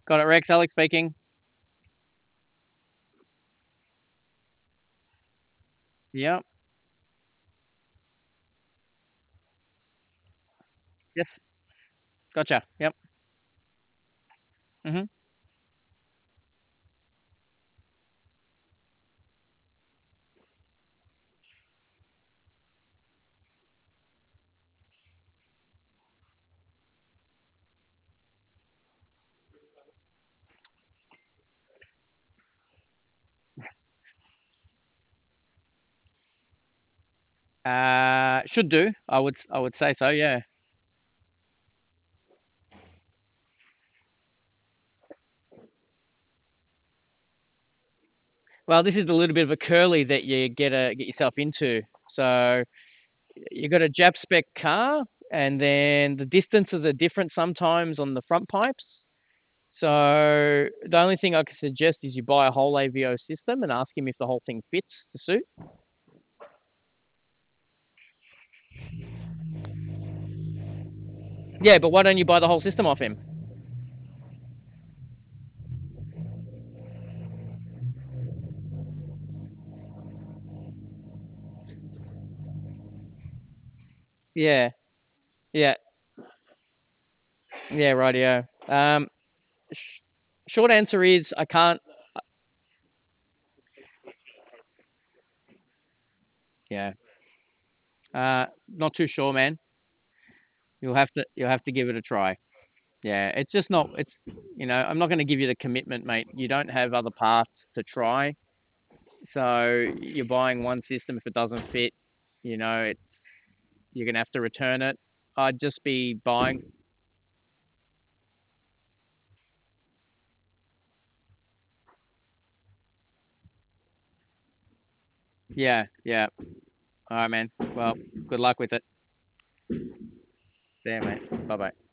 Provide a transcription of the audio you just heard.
Got it, Rex. Alex speaking. Yep. Yes. Gotcha. Yep. hmm Should do. I would say so. Yeah. Well, this is a little bit of a curly that you get yourself into. So you got a Jap spec car, and then the distances are different sometimes on the front pipes. So the only thing I can suggest is you buy a whole AVO system and ask him if the whole thing fits to suit. Yeah, but why don't you buy the whole system off him? Yeah, yeah, yeah, rightio. Sh- Short answer is I can't. Yeah, not too sure, man. You'll have to give it a try. Yeah, it's just not. I'm not going to give you the commitment, mate. You don't have other parts to try, so you're buying one system. If it doesn't fit, you're gonna have to return it. I'd just be buying. Yeah, yeah. All right, man. Well, good luck with it. See you, mate. Bye bye.